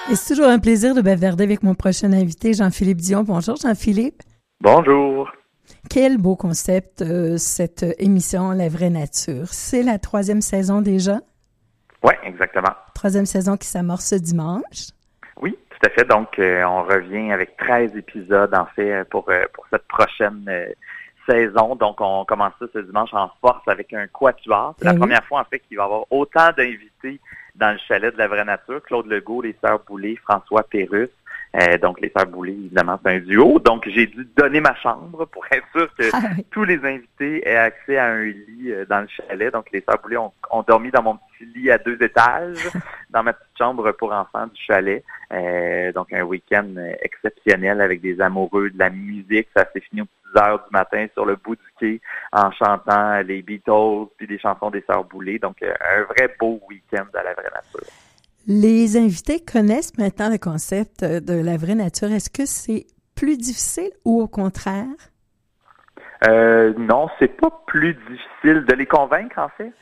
Et c'est toujours un plaisir de bavarder avec mon prochain invité, Jean-Philippe Dion. Bonjour, Jean-Philippe. Bonjour. Quel beau concept, cette émission La Vraie Nature. C'est la 3e saison déjà? Oui, exactement. 3e saison qui s'amorce ce dimanche. Oui, tout à fait. Donc, on revient avec 13 épisodes, en fait, pour cette prochaine saison. Donc, on commence ça ce dimanche en force avec un quatuor. C'est la première fois, en fait, qu'il va y avoir autant d'invités dans le chalet de La Vraie Nature. Claude Legault, les Sœurs Boulay, François Pérusse. Donc, les Sœurs Boulay, évidemment, c'est un duo. Donc, j'ai dû donner ma chambre pour être sûr que tous les invités aient accès à un lit dans le chalet. Donc, les Sœurs Boulay ont dormi dans mon petit lit à 2 étages, dans ma petite chambre pour enfants du chalet. Donc, un week-end exceptionnel avec des amoureux de la musique. Ça s'est fini aux petites heures du matin sur le bout du quai en chantant les Beatles puis des chansons des Sœurs Boulay. Donc, un vrai beau week-end à La Vraie Nature. Les invités connaissent maintenant le concept de La Vraie Nature. Est-ce que c'est plus difficile ou au contraire? Non, c'est pas plus difficile de les convaincre, en fait.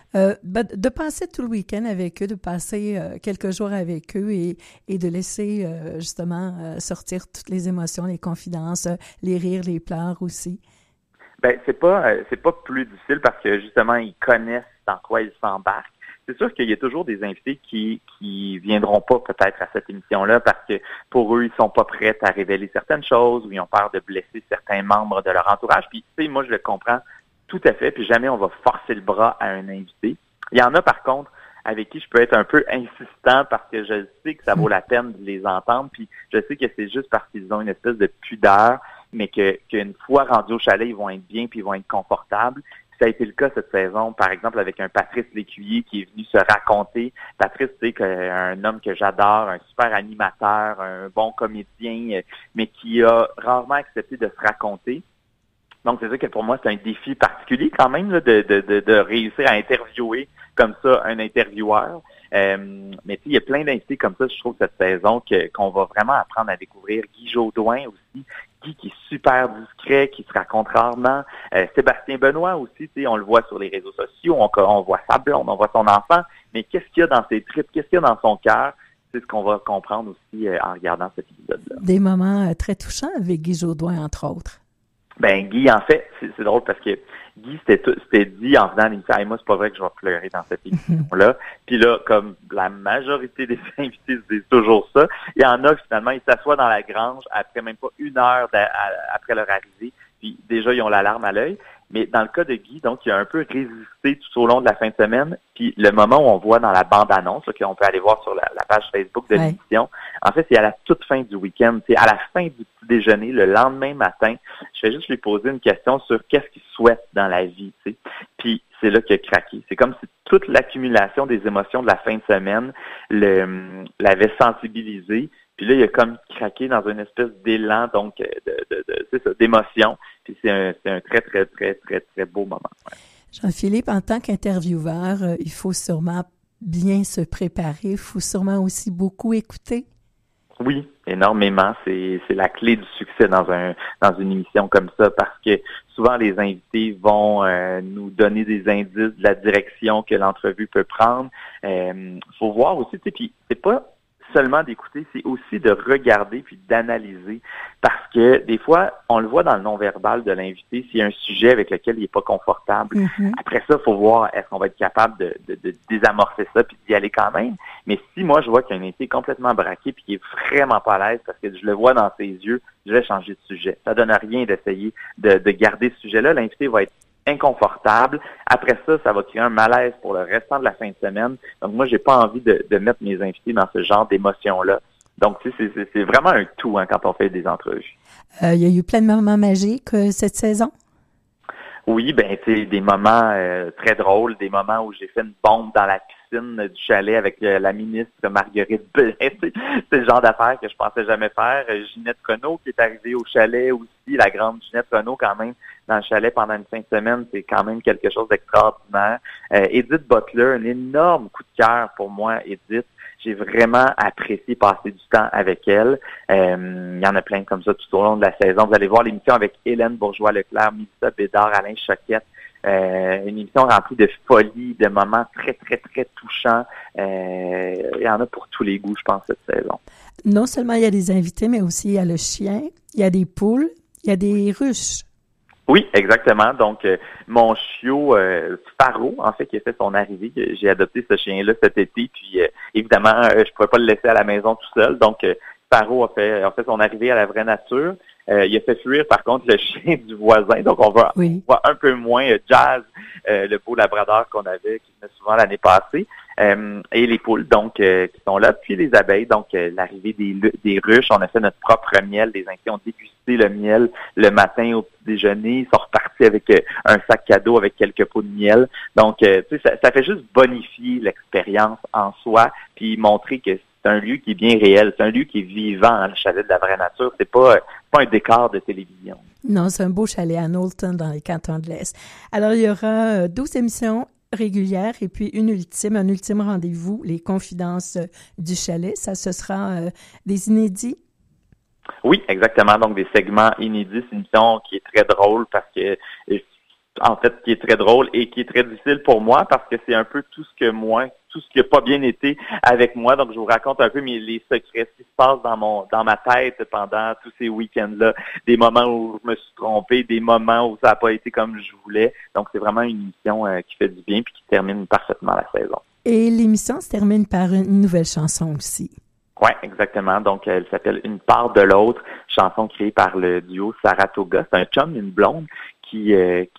De passer tout le week-end avec eux, de passer quelques jours avec eux et de laisser justement sortir toutes les émotions, les confidences, les rires, les pleurs aussi. Ben, c'est pas plus difficile parce que justement, ils connaissent dans quoi ils s'embarquent. C'est sûr qu'il y a toujours des invités qui viendront pas peut-être à cette émission-là parce que pour eux, ils sont pas prêts à révéler certaines choses ou ils ont peur de blesser certains membres de leur entourage. Puis, tu sais, moi, je le comprends tout à fait. Puis jamais on va forcer le bras à un invité. Il y en a, par contre, avec qui je peux être un peu insistant parce que je sais que ça vaut la peine de les entendre. Puis, je sais que c'est juste parce qu'ils ont une espèce de pudeur, mais qu'une fois rendus au chalet, ils vont être bien puis ils vont être confortables. Ça a été le cas cette saison, par exemple, avec un Patrice Lécuyer qui est venu se raconter. Patrice, tu sais, un homme que j'adore, un super animateur, un bon comédien, mais qui a rarement accepté de se raconter. Donc, c'est sûr que pour moi, c'est un défi particulier quand même là, de réussir à interviewer comme ça un intervieweur. Mais tu sais, il y a plein d'invités comme ça, je trouve, cette saison qu'on va vraiment apprendre à découvrir. Guy Jodoin aussi, Guy qui est super discret, qui se raconte rarement. Sébastien Benoît aussi, tu sais, on le voit sur les réseaux sociaux, on voit sa blonde, on voit son enfant, mais qu'est-ce qu'il y a dans ses tripes, qu'est-ce qu'il y a dans son cœur? C'est ce qu'on va comprendre aussi en regardant cet épisode-là. Des moments très touchants avec Guy Jodoin, entre autres. Ben Guy, en fait, c'est drôle parce que Guy c'était dit en venant à l'émission, hey, moi c'est pas vrai que je vais pleurer dans cette émission-là. Puis là, comme la majorité des invités se disent toujours ça, il y en a finalement, ils s'assoient dans la grange après même pas 1 heure après leur arrivée, puis déjà ils ont la larme à l'œil. Mais dans le cas de Guy, donc, il a un peu résisté tout au long de la fin de semaine. Puis le moment où on voit dans la bande-annonce, là, qu'on peut aller voir sur la page Facebook de l'émission, en fait, c'est à la toute fin du week-end. C'est à la fin du petit déjeuner, le lendemain matin. Je vais juste lui poser une question sur qu'est-ce qu'il souhaite dans la vie, tu sais. Puis c'est là qu'il a craqué. C'est comme si toute l'accumulation des émotions de la fin de semaine l'avait sensibilisé. Puis là, il a comme craqué dans une espèce d'élan, donc, d'émotion. Puis c'est un très, très, très, très, très beau moment. Ouais. Jean-Philippe, en tant qu'intervieweur, il faut sûrement bien se préparer. Il faut sûrement aussi beaucoup écouter. Oui, énormément. C'est la clé du succès dans une émission comme ça parce que souvent les invités vont nous donner des indices de la direction que l'entrevue peut prendre. Faut voir aussi, tu sais, puis c'est pas seulement d'écouter, c'est aussi de regarder puis d'analyser parce que des fois, on le voit dans le non-verbal de l'invité, s'il y a un sujet avec lequel il n'est pas confortable. Après ça, il faut voir est-ce qu'on va être capable de désamorcer ça puis d'y aller quand même. Mais si moi, je vois qu'il y a un invité complètement braqué puis qui est vraiment pas à l'aise parce que je le vois dans ses yeux, je vais changer de sujet. Ça donne rien d'essayer de garder ce sujet-là. L'invité va être inconfortable. Après ça, ça va créer un malaise pour le restant de la fin de semaine. Donc, moi, j'ai pas envie de mettre mes invités dans ce genre d'émotions-là. Donc, tu sais, c'est vraiment un tout quand on fait des entrevues. Il y a eu plein de moments magiques cette saison? Oui, ben tu sais, des moments très drôles, des moments où j'ai fait une bombe dans la piscine du chalet avec la ministre Marguerite Blais. C'est le genre d'affaires que je pensais jamais faire. Ginette Renault qui est arrivée au chalet aussi, la grande Ginette Renault quand même, dans le chalet pendant une fin de semaine, c'est quand même quelque chose d'extraordinaire. Edith Butler, un énorme coup de cœur pour moi, Edith. J'ai vraiment apprécié passer du temps avec elle. Il y en a plein comme ça tout au long de la saison. Vous allez voir l'émission avec Hélène Bourgeois-Leclerc, Mélissa Bédard, Alain Choquette. Une émission remplie de folie, de moments très, très, très touchants. Il y en a pour tous les goûts, je pense, cette saison. Non seulement il y a des invités, mais aussi il y a le chien, il y a des poules, il y a des ruches. Oui, exactement. Donc, mon chiot Faro, en fait, qui a fait son arrivée, j'ai adopté ce chien-là cet été, puis évidemment, je pouvais pas le laisser à la maison tout seul. Donc, Faro a fait son arrivée à la vraie nature. Il a fait fuir, par contre, le chien du voisin. Donc, on voit un peu moins Jazz, le beau labrador qu'on avait, qui venait souvent l'année passée, et les poules, donc, qui sont là. Puis les abeilles, donc, l'arrivée des ruches. On a fait notre propre miel. Les invités ont dégusté le miel le matin au petit déjeuner. Ils sont repartis avec un sac cadeau avec quelques pots de miel. Donc, tu sais, ça fait juste bonifier l'expérience en soi, puis montrer que c'est un lieu qui est bien réel, c'est un lieu qui est vivant, le chalet de la vraie nature. C'est pas un décor de télévision. Non, c'est un beau chalet à Knowlton, dans les cantons de l'Est. Alors, il y aura 12 émissions régulières et puis un ultime rendez-vous, les confidences du chalet. Ça, ce sera des inédits? Oui, exactement. Donc, des segments inédits. C'est une émission qui est très drôle parce que, en fait, qui est très drôle et qui est très difficile pour moi parce que c'est un peu tout ce qui n'a pas bien été avec moi. Donc, je vous raconte un peu les secrets, ce qui se passe dans ma tête pendant tous ces week-ends-là. Des moments où je me suis trompé, des moments où ça n'a pas été comme je voulais. Donc, c'est vraiment une émission qui fait du bien puis qui termine parfaitement la saison. Et l'émission se termine par une nouvelle chanson aussi. Oui, exactement. Donc, elle s'appelle Une part de l'autre, chanson créée par le duo Saratoga. C'est un chum, une blonde qui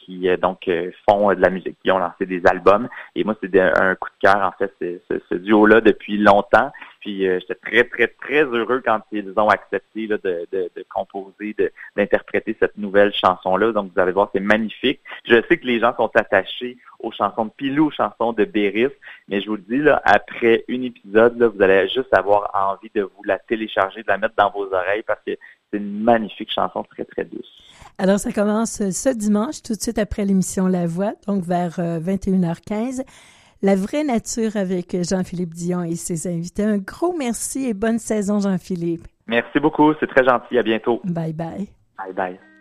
font de la musique, qui ont lancé des albums. Et moi, c'est un coup de cœur, en fait, ce duo-là depuis longtemps. Puis j'étais très, très, très heureux quand ils ont accepté là, de composer, d'interpréter cette nouvelle chanson-là. Donc, vous allez voir, c'est magnifique. Je sais que les gens sont attachés aux chansons de Pilou, aux chansons de Béris, mais je vous le dis, là, après un épisode, là, vous allez juste avoir envie de vous la télécharger, de la mettre dans vos oreilles parce que c'est une magnifique chanson très, très douce. Alors, ça commence ce dimanche, tout de suite après l'émission La Voix, donc vers 21h15. La vraie nature avec Jean-Philippe Dion et ses invités. Un gros merci et bonne saison, Jean-Philippe. Merci beaucoup, c'est très gentil. À bientôt. Bye bye. Bye bye.